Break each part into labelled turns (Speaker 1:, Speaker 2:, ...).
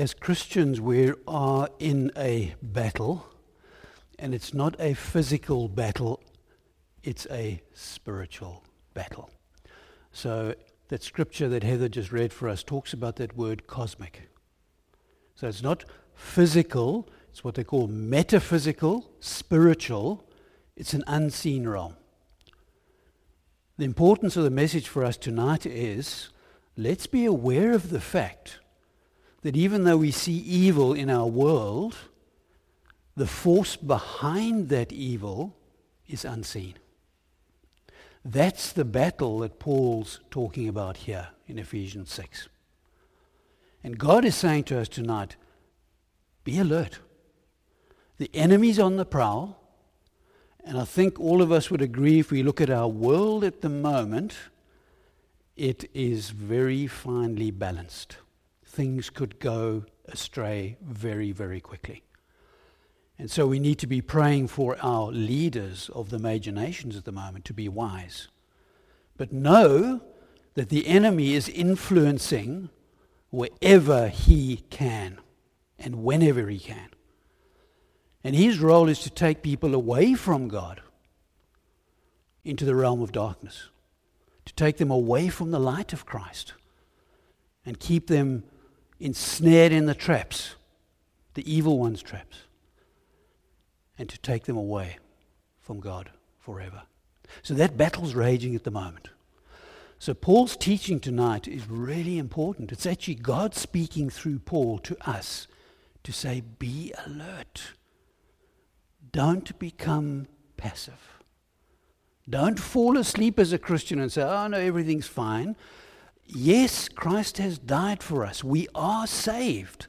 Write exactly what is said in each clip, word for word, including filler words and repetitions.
Speaker 1: as Christians, we are in a battle, and it's not a physical battle, it's a spiritual battle. So that scripture that Heather just read for us talks about that word cosmic. So it's not physical, it's what they call metaphysical, spiritual. It's an unseen realm. The importance of the message for us tonight is, let's be aware of the fact that even though we see evil in our world, the force behind that evil is unseen. That's the battle that Paul's talking about here in Ephesians six. And God is saying to us tonight, be alert. The enemy's on the prowl, and I think all of us would agree if we look at our world at the moment, it is very finely balanced. Things could go astray very, very quickly. And so we need to be praying for our leaders of the major nations at the moment to be wise. But know that the enemy is influencing wherever he can and whenever he can. And his role is to take people away from God into the realm of darkness, to take them away from the light of Christ and keep them ensnared in the traps, the evil one's traps, and to take them away from God forever. So that battle's raging at the moment. So Paul's teaching tonight is really important. It's actually God speaking through Paul to us to say, be alert. Don't become passive. Don't fall asleep as a Christian and say, oh no, everything's fine. Yes, Christ has died for us. We are saved.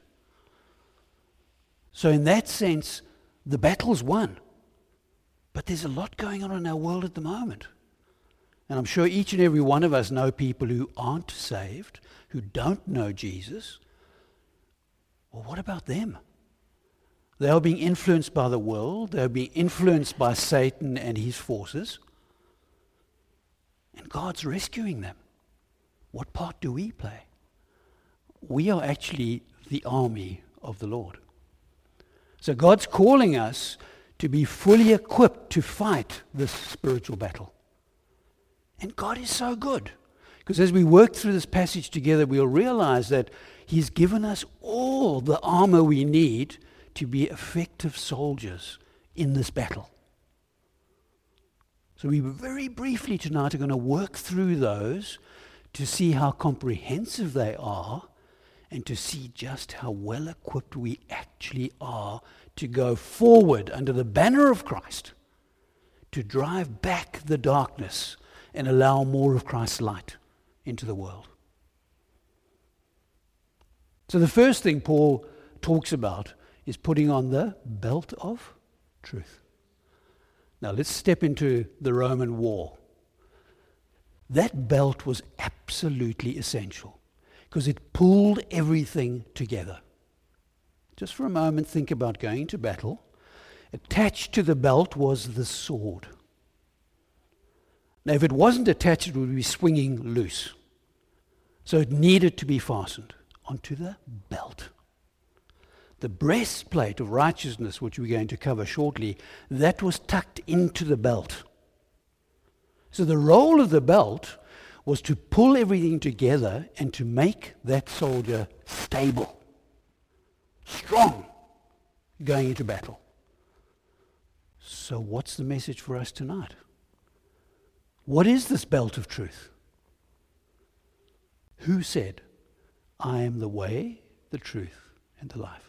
Speaker 1: So in that sense, the battle's won. But there's a lot going on in our world at the moment. And I'm sure each and every one of us know people who aren't saved, who don't know Jesus. Well, what about them? They are being influenced by the world. They are being influenced by Satan and his forces. And God's rescuing them. What part do we play? We are actually the army of the Lord. So God's calling us to be fully equipped to fight this spiritual battle. And God is so good. Because as we work through this passage together, we'll realize that He's given us all the armor we need to be effective soldiers in this battle. So we very briefly tonight are going to work through those to see how comprehensive they are and to see just how well equipped we actually are to go forward under the banner of Christ, to drive back the darkness and allow more of Christ's light into the world. So the first thing Paul talks about is putting on the belt of truth. Now let's step into the Roman war. That belt was absolutely essential because it pulled everything together. Just for a moment, think about going to battle. Attached to the belt was the sword. Now, if it wasn't attached, it would be swinging loose. So it needed to be fastened onto the belt. The breastplate of righteousness, which we're going to cover shortly, that was tucked into the belt. So the role of the belt was to pull everything together and to make that soldier stable, strong, going into battle. So what's the message for us tonight? What is this belt of truth? Who said, I am the way, the truth, and the life?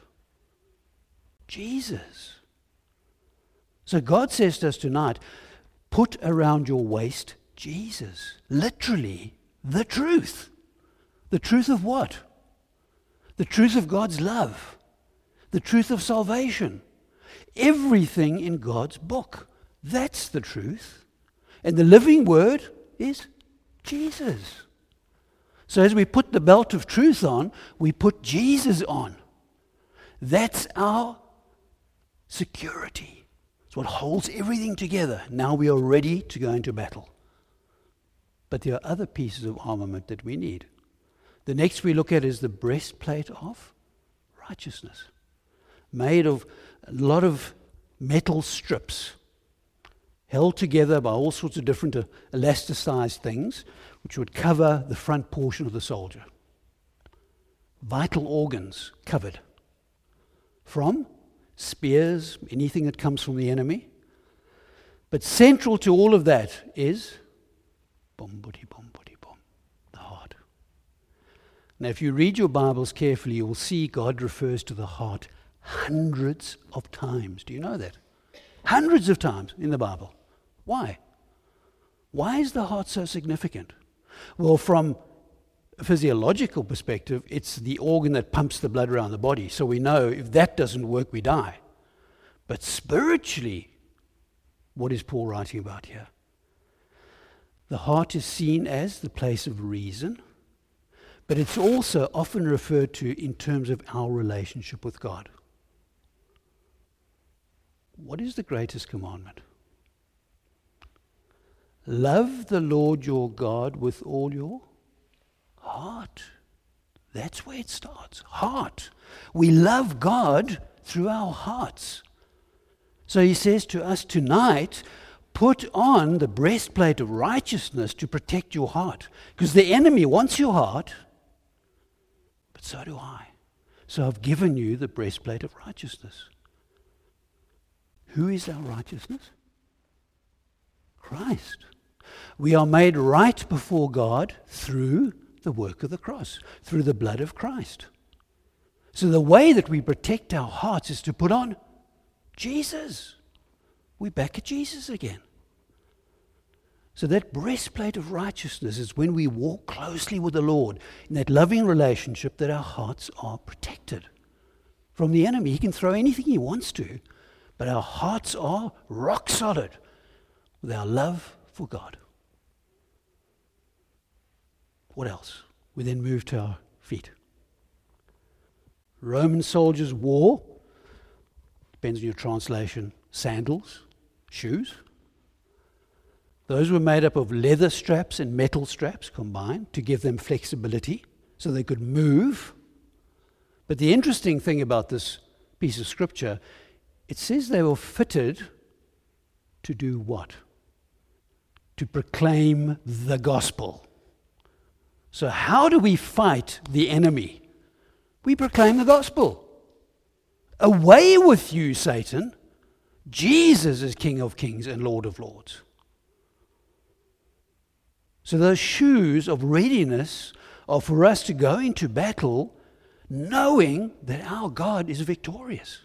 Speaker 1: Jesus. So God says to us tonight, put around your waist Jesus. Literally, the truth. The truth of what? The truth of God's love. The truth of salvation. Everything in God's book. That's the truth. And the living word is Jesus. So as we put the belt of truth on, we put Jesus on. That's our security. It's what holds everything together. Now we are ready to go into battle. But there are other pieces of armament that we need. The next we look at is the breastplate of righteousness, made of a lot of metal strips, held together by all sorts of different uh, elasticized things, which would cover the front portion of the soldier. Vital organs covered from spears, anything that comes from the enemy. But central to all of that is boom, buddy, boom, buddy, boom, the heart. Now, if you read your Bibles carefully, you will see God refers to the heart hundreds of times. Do you know that? Hundreds of times in the Bible. Why? Why is the heart so significant? Well, from a physiological perspective, it's the organ that pumps the blood around the body. So we know if that doesn't work, we die. But spiritually, what is Paul writing about here? The heart is seen as the place of reason, but it's also often referred to in terms of our relationship with God. What is the greatest commandment? Love the Lord your God with all your heart. That's where it starts. Heart. We love God through our hearts. So he says to us tonight, put on the breastplate of righteousness to protect your heart. Because the enemy wants your heart, but so do I. So I've given you the breastplate of righteousness. Who is our righteousness? Christ. We are made right before God through the work of the cross, through the blood of Christ. So the way that we protect our hearts is to put on Jesus. We're back at Jesus again. So that breastplate of righteousness is when we walk closely with the Lord in that loving relationship, that our hearts are protected from the enemy. He can throw anything he wants to, but our hearts are rock solid with our love for God. What else? We then move to our feet. Roman soldiers wore, depends on your translation, sandals, shoes. Those were made up of leather straps and metal straps combined to give them flexibility so they could move. But the interesting thing about this piece of scripture, it says they were fitted to do what? To proclaim the gospel. So how do we fight the enemy? We proclaim the gospel. Away with you, Satan. Jesus is King of kings and Lord of lords. So those shoes of readiness are for us to go into battle knowing that our God is victorious.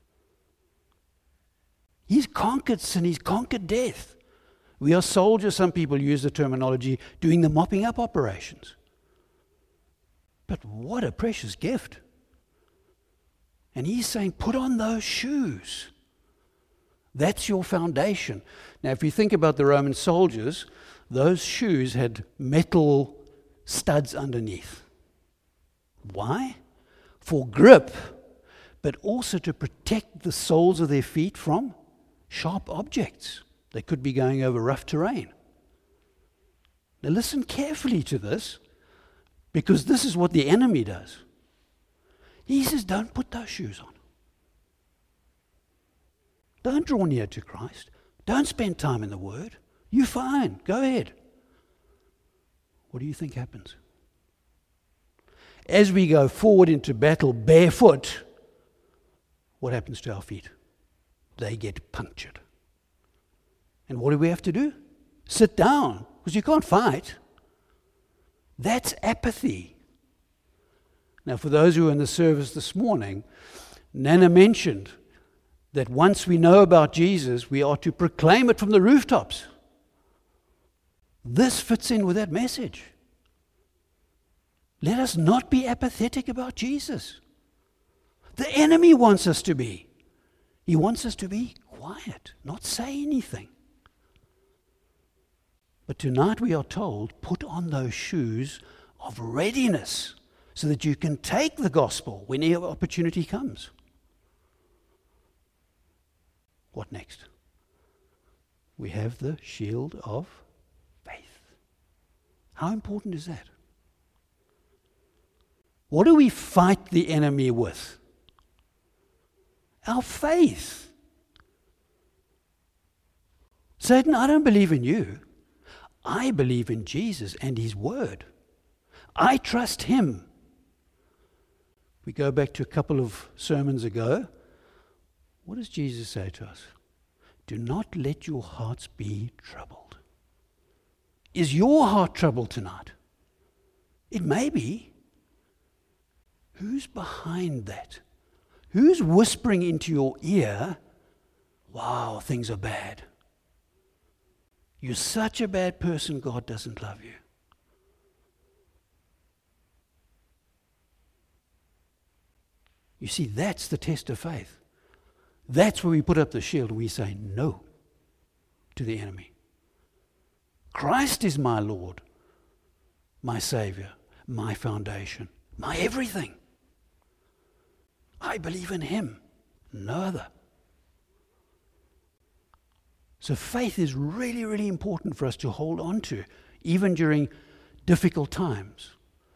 Speaker 1: He's conquered sin, he's conquered death. We are soldiers, some people use the terminology, doing the mopping up operations. But what a precious gift. And he's saying, put on those shoes. That's your foundation. Now, if you think about the Roman soldiers, those shoes had metal studs underneath. Why? For grip, but also to protect the soles of their feet from sharp objects. They could be going over rough terrain. Now listen carefully to this, because this is what the enemy does. He says, don't put those shoes on. Don't draw near to Christ. Don't spend time in the Word. You're fine. Go ahead. What do you think happens? As we go forward into battle barefoot, what happens to our feet? They get punctured. And what do we have to do? Sit down, because you can't fight. That's apathy. Now, for those who were in the service this morning, Nana mentioned that once we know about Jesus, we are to proclaim it from the rooftops. This fits in with that message. Let us not be apathetic about Jesus. The enemy wants us to be. He wants us to be quiet, not say anything. But tonight we are told, put on those shoes of readiness so that you can take the gospel whenever opportunity comes. What next? We have the shield of faith. How important is that? What do we fight the enemy with? our faith. Satan, I don't believe in you. I believe in Jesus and his word. I trust him. We go back to a couple of sermons ago. What does Jesus say to us? Do not let your hearts be troubled. Is your heart troubled tonight? It may be. Who's behind that? Who's whispering into your ear, wow, things are bad. You're such a bad person, God doesn't love you. You see, that's the test of faith. That's where we put up the shield. We say no to the enemy. Christ is my Lord, my Savior, my foundation, my everything. I believe in him, no other. So faith is really, really important for us to hold on to, even during difficult times.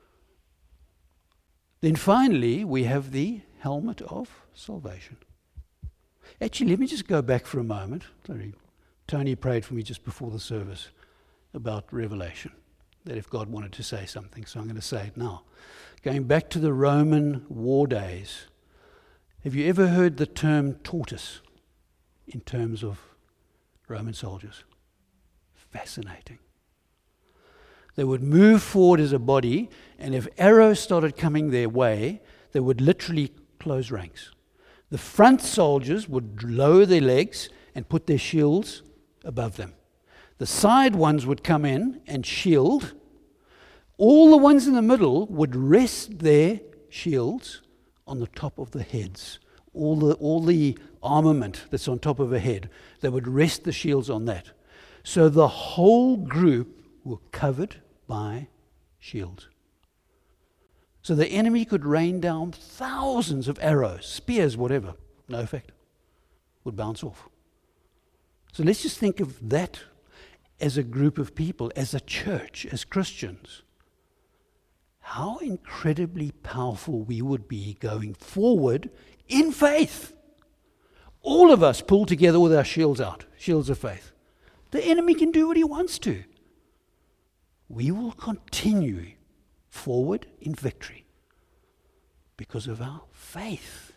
Speaker 1: Then finally, we have the helmet of salvation. Actually, let me just go back for a moment. Sorry, Tony prayed for me just before the service about Revelation, that if God wanted to say something, so I'm going to say it now. Going back to the Roman war days, have you ever heard the term tortoise in terms of Roman soldiers? Fascinating. They would move forward as a body, and if arrows started coming their way, they would literally close ranks. The front soldiers would lower their legs and put their shields above them. The side ones would come in and shield. All the ones in the middle would rest their shields on the top of the heads. All the, all the armament that's on top of a head, they would rest the shields on that. So the whole group were covered by shields. So the enemy could rain down thousands of arrows, spears, whatever. No effect. Would bounce off. So let's just think of that as a group of people, as a church, as Christians. How incredibly powerful we would be going forward in faith. All of us pull together with our shields out, shields of faith. The enemy can do what he wants to. We will continue forward in victory because of our faith.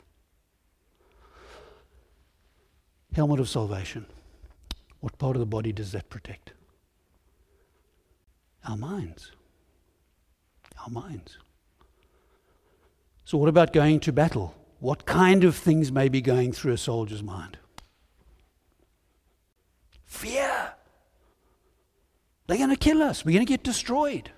Speaker 1: Helmet of salvation. What part of the body does that protect? Our minds. Our minds. So what about going to battle? What kind of things may be going through a soldier's mind? Fear. They're going to kill us. We're going to get destroyed.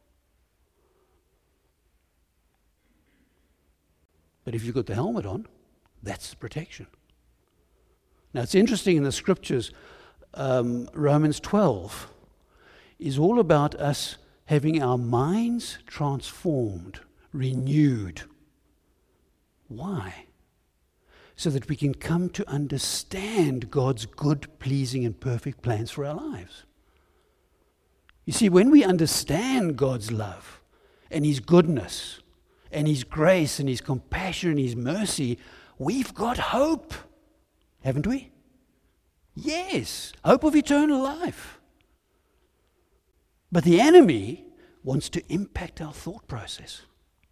Speaker 1: But if you've got the helmet on, that's the protection. Now it's interesting in the scriptures, um, Romans twelve is all about us having our minds transformed, renewed. Why? So that we can come to understand God's good, pleasing, and perfect plans for our lives. You see, when we understand God's love and his goodness and his grace and his compassion and his mercy, we've got hope, haven't we? Yes, hope of eternal life. But the enemy wants to impact our thought process.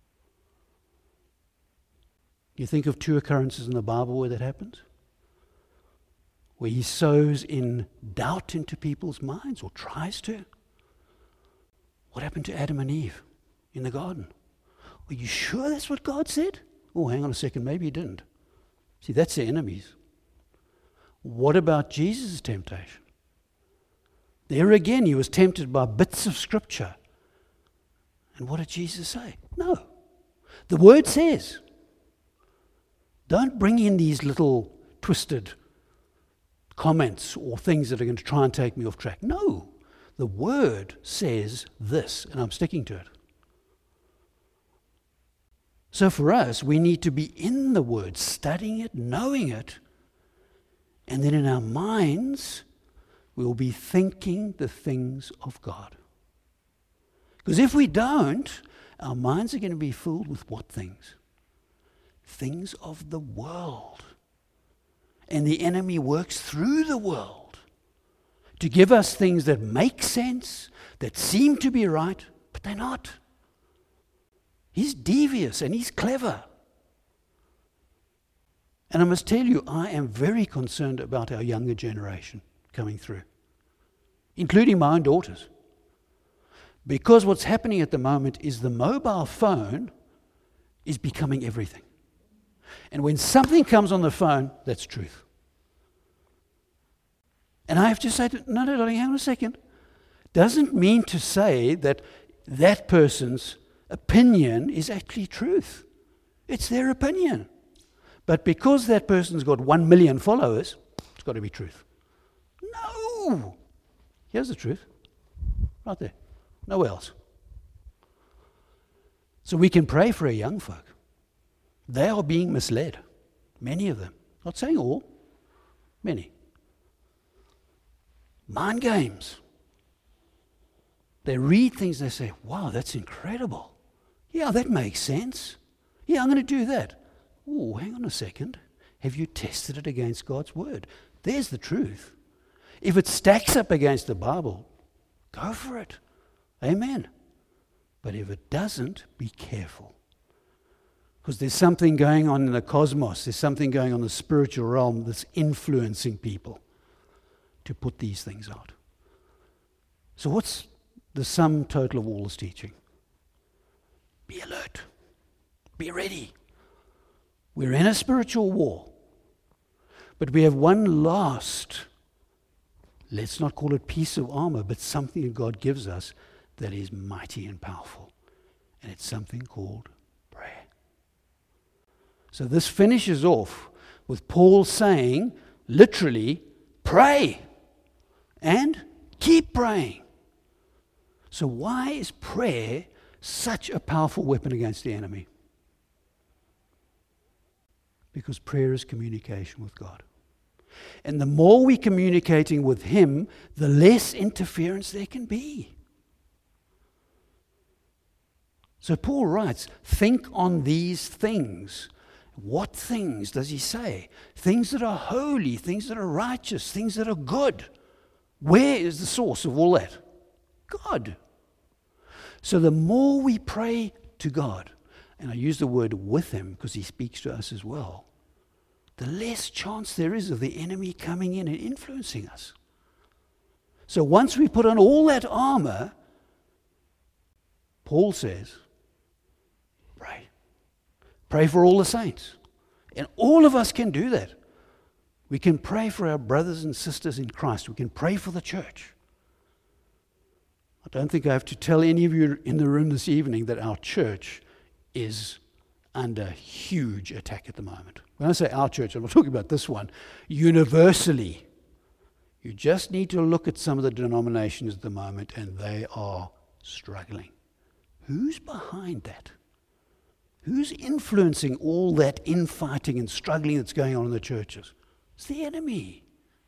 Speaker 1: You think of two occurrences in the Bible where that happens? Where he sows in doubt into people's minds, or tries to. What happened to Adam and Eve in the garden? Are you sure that's what God said? Oh, hang on a second, maybe he didn't. See, that's the enemies. What about Jesus' temptation? There again, he was tempted by bits of scripture. And what did Jesus say? No. The word says, don't bring in these little twisted comments or things that are going to try and take me off track. No. The word says this, and I'm sticking to it. So for us, we need to be in the word, studying it, knowing it, and then in our minds, we will be thinking the things of God. Because if we don't, our minds are going to be filled with what things? Things of the world. And the enemy works through the world to give us things that make sense, that seem to be right, but they're not. He's devious and he's clever. And I must tell you, I am very concerned about our younger generation coming through, including my own daughters. Because what's happening at the moment is the mobile phone is becoming everything. And when something comes on the phone, that's truth. And I have to say, to, no, no, darling, hang on a second. Doesn't mean to say that that person's opinion is actually truth. It's their opinion. But because that person's got one million followers, it's got to be truth. No! Here's the truth. Right there. Nowhere else. So we can pray for our young folk. They are being misled. Many of them. Not saying all. Many. Mind games. They read things, they say, wow, that's incredible. Yeah, that makes sense. Yeah, I'm going to do that. Oh, hang on a second. Have you tested it against God's word? There's the truth. If it stacks up against the Bible, go for it. Amen. But if it doesn't, be careful. Because there's something going on in the cosmos, there's something going on in the spiritual realm that's influencing people to put these things out. So what's the sum total of all this teaching? Be alert. Be ready. We're in a spiritual war. But we have one last, let's not call it piece of armor, but something that God gives us that is mighty and powerful. And it's something called prayer. So this finishes off with Paul saying, literally, pray and keep praying. So why is prayer such a powerful weapon against the enemy? Because prayer is communication with God. And the more we're communicating with Him, the less interference there can be. So Paul writes, think on these things. What things does he say? Things that are holy, things that are righteous, things that are good. Where is the source of all that? God. So the more we pray to God, and I use the word with Him because He speaks to us as well, the less chance there is of the enemy coming in and influencing us. So once we put on all that armor, Paul says, pray. Pray for all the saints. And all of us can do that. We can pray for our brothers and sisters in Christ. We can pray for the church. I don't think I have to tell any of you in the room this evening that our church is under huge attack at the moment. When I say our church, I'm not talking about this one. Universally, you just need to look at some of the denominations at the moment, and they are struggling. Who's behind that? Who's influencing all that infighting and struggling that's going on in the churches? It's the enemy.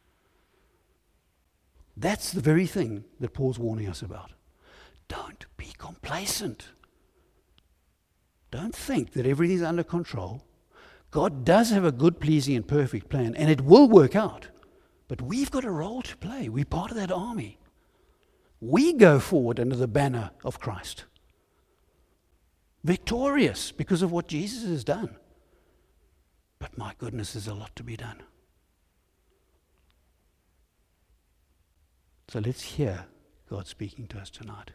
Speaker 1: That's the very thing that Paul's warning us about. Don't be complacent. Don't think that everything's under control. God does have a good, pleasing, and perfect plan, and it will work out. But we've got a role to play. We're part of that army. We go forward under the banner of Christ. Victorious because of what Jesus has done. But my goodness, there's a lot to be done. So let's hear God speaking to us tonight.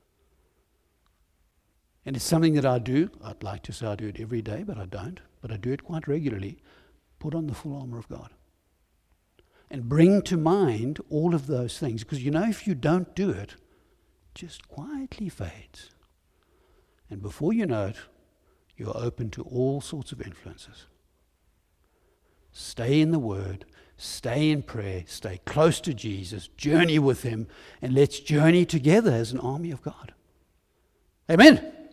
Speaker 1: And it's something that I do. I'd like to say I do it every day, but I don't. But I do it quite regularly. Put on the full armor of God. And bring to mind all of those things. Because you know, if you don't do it, it just quietly fades. And before you know it, you're open to all sorts of influences. Stay in the Word. Stay in prayer. Stay close to Jesus. Journey with Him. And let's journey together as an army of God. Amen.